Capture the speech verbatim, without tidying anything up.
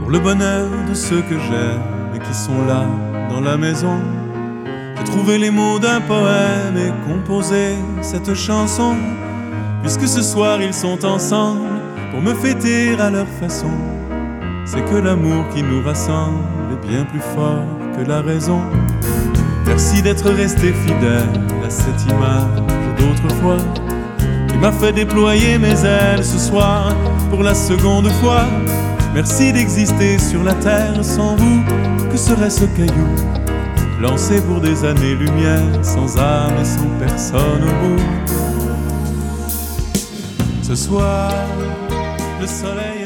pour le bonheur de ceux que j'aime et qui sont là dans la maison. J'ai trouvé les mots d'un poème et composé cette chanson, puisque ce soir ils sont ensemble pour me fêter à leur façon. C'est que l'amour qui nous rassemble est bien plus fort que la raison. Merci d'être resté fidèle à cette image d'autrefois qui m'a fait déployer mes ailes ce soir pour la seconde fois. Merci d'exister sur la terre, sans vous, que serait ce caillou lancé pour des années-lumière, sans âme et sans personne au bout. Ce soir, le soleil